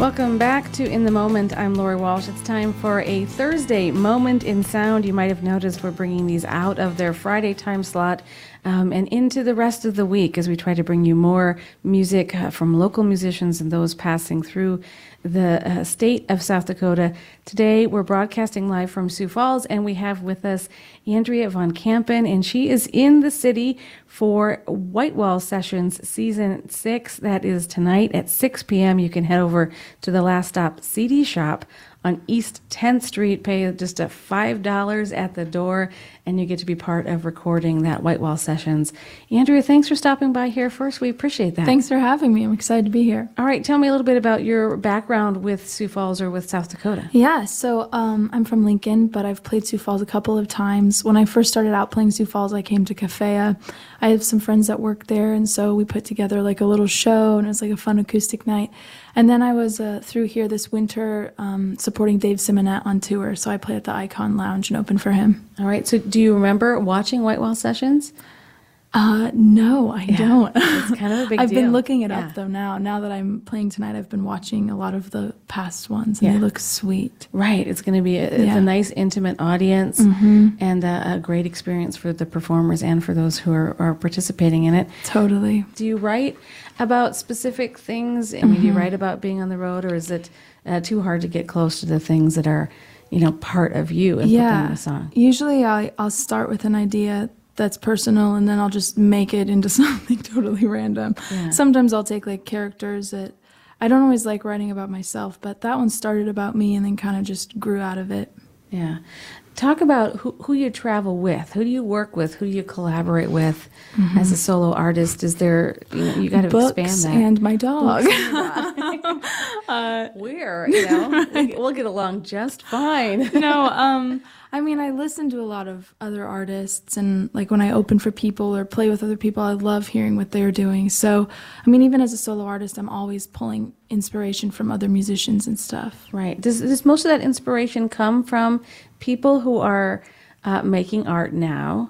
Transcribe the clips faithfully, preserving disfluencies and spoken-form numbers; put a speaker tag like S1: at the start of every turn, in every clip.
S1: Welcome back to In the Moment. I'm Lori Walsh. It's time for a Thursday Moment in Sound. You might have noticed we're bringing these out of their Friday time slot um, and into the rest of the week as we try to bring you more music uh, from local musicians and those passing through the uh, state of South Dakota. Today, we're broadcasting live from Sioux Falls, and we have with us Andrea Von Kampen, and she is in the city for Whitewall Sessions Season six. That is tonight at six p.m. You can head over to the Last Stop C D Shop on East tenth Street, pay just a five dollars at the door, and you get to be part of recording that Whitewall Sessions. Andrea, thanks for stopping by here first. We appreciate that.
S2: Thanks for having me. I'm excited to be here.
S1: All right, tell me a little bit about your background with Sioux Falls or with South Dakota.
S2: Yeah, so um, I'm from Lincoln, but I've played Sioux Falls a couple of times. When I first started out playing Sioux Falls, I came to Cafea. I have some friends that work there, and so we put together like a little show, and it was like a fun acoustic night. And then I was uh, through here this winter um, supporting Dave Simonette on tour, so I played at the Icon Lounge and opened for him.
S1: All right, so do you remember watching Whitewall Sessions?
S2: Uh, no, I
S1: yeah,
S2: don't.
S1: It's kind of a big
S2: I've
S1: deal.
S2: been looking it
S1: yeah.
S2: up, though, now. Now that I'm playing tonight, I've been watching a lot of the past ones, and
S1: yeah.
S2: they look sweet.
S1: Right. It's going to be a, it's
S2: yeah.
S1: a nice, intimate audience
S2: mm-hmm.
S1: and a, a great experience for the performers and for those who are, are participating in it.
S2: Totally.
S1: Do you write about specific things? I mean, mm-hmm. do you write about being on the road, or is it uh, too hard to get close to the things that are, you know, part of you and
S2: yeah.
S1: put them in a song?
S2: Usually I, I'll start with an idea that's personal, and then I'll just make it into something totally random.
S1: Yeah.
S2: Sometimes I'll take like characters that I don't always like writing about myself, but that one started about me and then kind of just grew out of it.
S1: Yeah. Talk about who, who you travel with. Who do you work with? Who do you collaborate with mm-hmm. as a solo artist? Is there, you know, you got to
S2: Books
S1: expand that.
S2: and my dog.
S1: uh, We're, you know, we'll get along just fine.
S2: no, um, I mean, I listen to a lot of other artists, and like when I open for people or play with other people, I love hearing what they're doing. So, I mean, even as a solo artist, I'm always pulling inspiration from other musicians and stuff.
S1: Right. Does, does most of that inspiration come from people who are uh, making art now,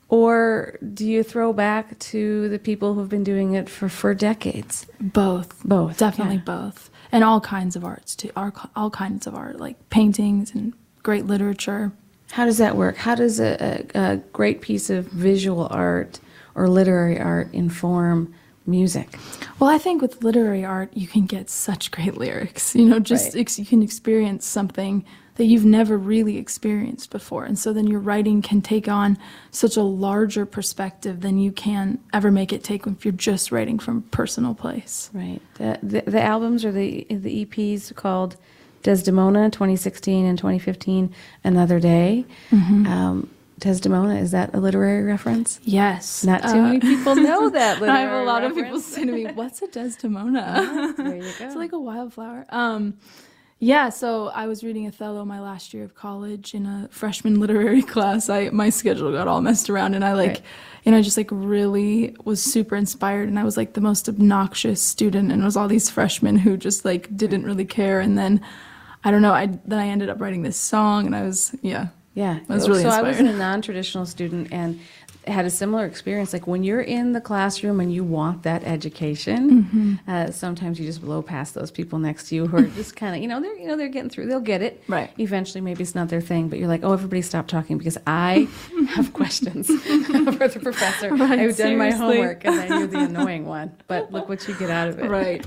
S1: or do you throw back to the people who've been doing it for, for decades?
S2: Both.
S1: Both.
S2: Definitely
S1: yeah.
S2: both. And all kinds of arts, too. All, all kinds of art, like paintings and great literature.
S1: How does that work? How does a, a, a great piece of visual art or literary art inform music?
S2: Well, I think with literary art, you can get such great lyrics. You know, just
S1: right.
S2: ex- you can experience something that you've never really experienced before. And so then your writing can take on such a larger perspective than you can ever make it take if you're just writing from a personal place.
S1: Right. The, the, the albums or the, the E Ps called Desdemona twenty sixteen and twenty fifteen, Another Day. Mm-hmm. Um, Desdemona, is that a literary reference?
S2: Yes.
S1: Not too
S2: uh,
S1: many people know that literary
S2: I have a lot
S1: reference.
S2: of people say to me, what's a Desdemona?
S1: Oh, there you go.
S2: It's like a wildflower. Um, yeah, so I was reading Othello my last year of college in a freshman literary class. I My schedule got all messed around, and I like, right. you know, just like really was super inspired, and I was like the most obnoxious student, and it was all these freshmen who just like didn't really care, and then I don't know, I then I ended up writing this song, and I was, yeah.
S1: Yeah.
S2: I was really
S1: so
S2: inspired.
S1: I was a non-traditional student and had a similar experience. Like when you're in the classroom and you want that education, mm-hmm. uh, sometimes you just blow past those people next to you who are just kind of, you know, they're you know they're getting through. They'll get it.
S2: Right.
S1: Eventually, maybe it's not their thing, but you're like, oh, everybody stop talking because I have questions for the professor.
S2: Right,
S1: I've done my
S2: seriously.
S1: homework, and then you're the annoying one. But look what you get out of it.
S2: Right.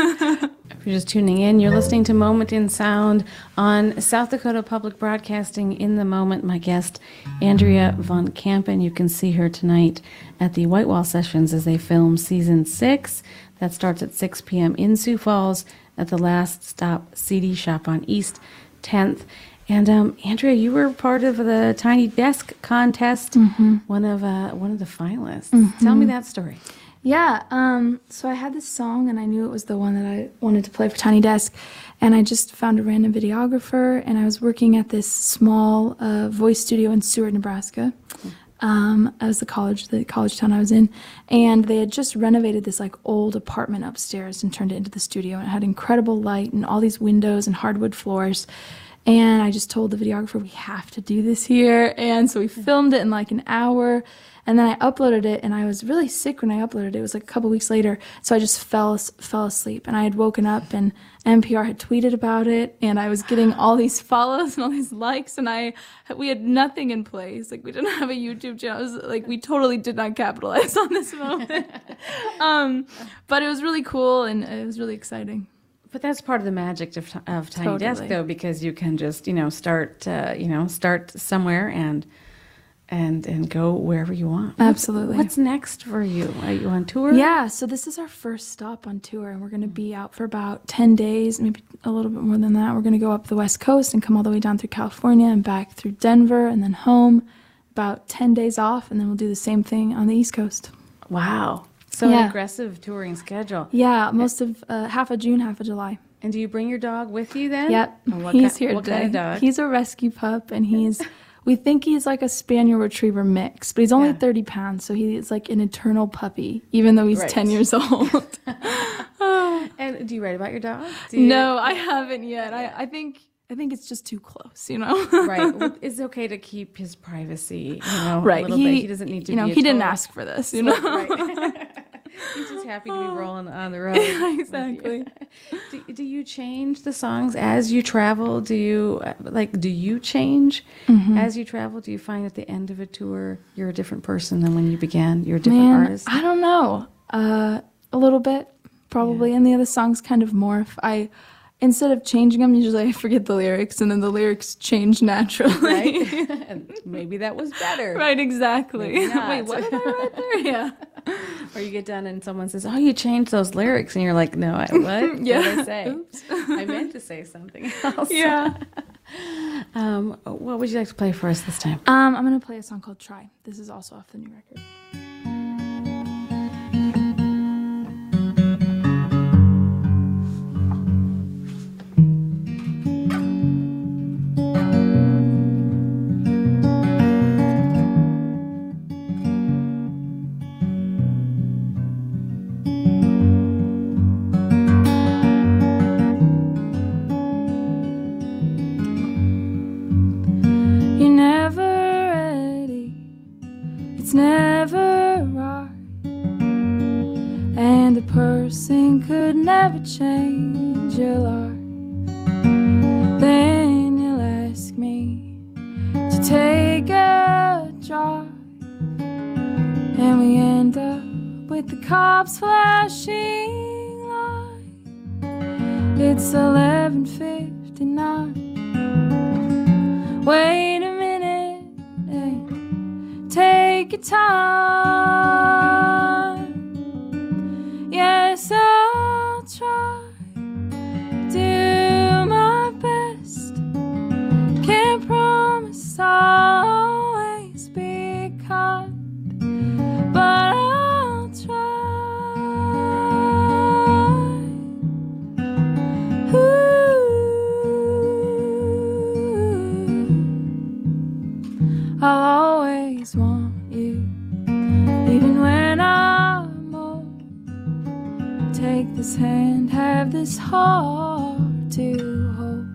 S1: If you're just tuning in, you're listening to Moment in Sound on South Dakota Public Broadcasting. In the Moment, my guest, Andrea Von Kampen. You can see her tonight at the Whitewall Sessions as they film Season six. That starts at six p.m. in Sioux Falls at the Last Stop C D Shop on East tenth. And um, Andrea, you were part of the Tiny Desk contest, mm-hmm. one of uh, one of the finalists. Mm-hmm. Tell me that story.
S2: Yeah, um, so I had this song, and I knew it was the one that I wanted to play for Tiny Desk, and I just found a random videographer, and I was working at this small uh, voice studio in Seward, Nebraska. Um, as the college, the college town I was in, and they had just renovated this like old apartment upstairs and turned it into the studio, and it had incredible light and all these windows and hardwood floors. And I just told the videographer, we have to do this here. And so we filmed it in like an hour. And then I uploaded it, and I was really sick when I uploaded it. It was like a couple weeks later, so I just fell fell asleep. And I had woken up, and N P R had tweeted about it, and I was getting all these follows and all these likes, and I we had nothing in place. Like, we didn't have a YouTube channel. It was like, we totally did not capitalize on this moment. um, but it was really cool, and it was really exciting.
S1: But that's part of the magic of, of Tiny
S2: Totally.
S1: Desk, though, because you can just, you know, start, uh, you know, start somewhere and and and go wherever you want.
S2: Absolutely.
S1: What's next for you? Are you on tour?
S2: Yeah, so this is our first stop on tour, and we're going to be out for about ten days, maybe a little bit more than that. We're going to go up the West Coast and come all the way down through California and back through Denver and then home. About ten days off, and then we'll do the same thing on the East Coast.
S1: Wow. So
S2: Yeah.
S1: an aggressive touring schedule.
S2: Yeah, most of uh, half of June, half of July.
S1: And do you bring your dog with you then?
S2: Yep,
S1: And what
S2: he's
S1: ki-
S2: here
S1: what
S2: today.
S1: kind of dog?
S2: He's a rescue pup, and he's, we think he's like a Spaniel Retriever mix, but he's only
S1: Yeah.
S2: thirty pounds, so he's like an eternal puppy, even though he's
S1: Right.
S2: ten years old.
S1: And do you write about your dog? Do you-
S2: No, I haven't yet. I, I think I think it's just too close, you know?
S1: Right. Well, it's okay to keep his privacy, you know,
S2: Right.
S1: a little
S2: he,
S1: bit. He doesn't need to
S2: you know,
S1: be a
S2: he didn't
S1: total-
S2: ask for this, you know?
S1: Right. He's just happy to be rolling on the road. with you.
S2: Exactly.
S1: Do, do you change the songs as you travel? Do you, uh, like, do you change
S2: Mm-hmm.
S1: as you travel? Do you find at the end of a tour you're a different person than when you began? You're a different
S2: Man,
S1: artist?
S2: I don't know. Uh, a little bit, probably. And the other songs kind of morph. I, instead of changing them, usually I forget the lyrics, and then the lyrics change naturally.
S1: Right? And maybe that was better.
S2: Right, exactly.
S1: Maybe not.
S2: Wait, what did I write there? Yeah.
S1: Or you get done and someone says, "Oh, you changed those lyrics," and you're like, "No, I what?
S2: Yeah.
S1: What did I say?
S2: Oops.
S1: I meant to say something else."
S2: Yeah.
S1: Um, what would you like to play for us this time?
S2: Um, I'm going to play a song called Try. This is also off the new record. You're never ready, it's never right, and a person could never change your life. Then you'll ask me to take a drive, and we end up with the cops flashing lights. It's eleven fifty-nine. Wait a minute, eh, take your time. Yes, I'll try, do my best. Can't promise I'll always be kind, but I'll try. Ooh. I'll always want you, even when I'm old. Take this hand, have this heart to hold,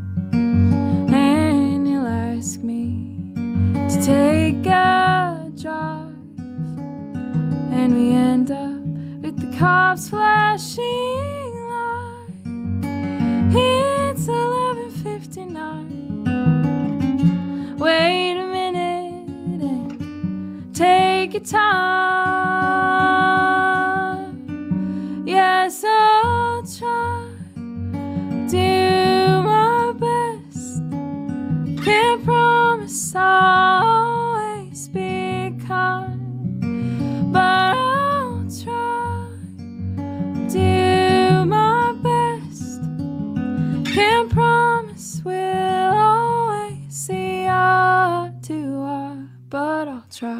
S2: and you'll ask me to take a drive, and we end up with the cops flashing lights. It's eleven fifty-nine. Wait a minute and take your time. Yes, I'll try, do my best. Can't promise I'll always be kind, but I'll try, do my best. Can't promise we'll always see eye to eye, but I'll try.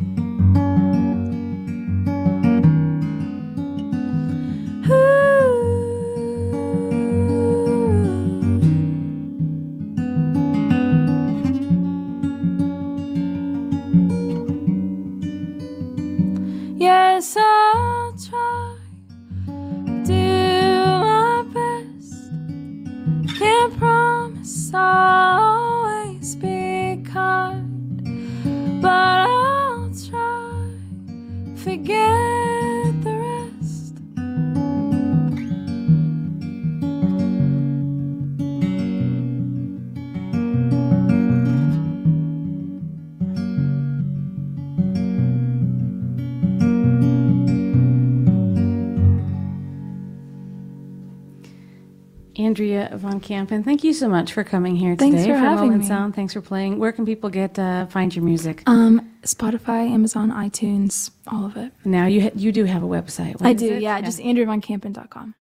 S2: Yes, I'll try, do my best. Can't promise I'll always be kind, but I'll try.
S1: Andrea Von Kampen, thank you so much for coming here
S2: Thanks
S1: today
S2: for having
S1: Moment
S2: me.
S1: Sound. Thanks for playing. Where can people get uh, find your music?
S2: Um, Spotify, Amazon, iTunes, all of it.
S1: Now you ha- you do have a website. What
S2: I
S1: is
S2: do,
S1: it?
S2: yeah, just andrea von kampen dot com.